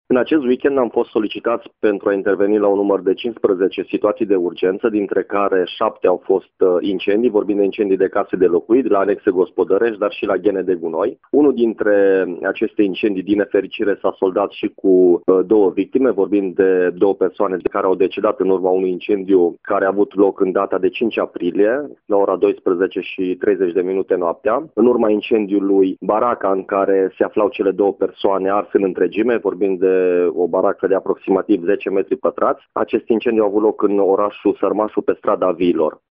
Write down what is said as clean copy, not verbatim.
În acest weekend am fost solicitați pentru a interveni la un număr de 15 situații de urgență, dintre care 7 au fost incendii, vorbind de incendii de case de locuit, la anexe gospodărești, dar și la ghene de gunoi. Unul dintre aceste incendii, din nefericire, s-a soldat și cu 2 victime, vorbind de 2 persoane care au decedat în urma unui incendiu care a avut loc în data de 5 aprilie, la ora 12:30 noaptea. În urma incendiului, baraca în care se aflau cele 2 persoane ars în întregime, vorbind de o baracă de aproximativ 10 metri pătrați. Acest incendiu a avut loc în orașul Sărmașu, pe strada Viilor.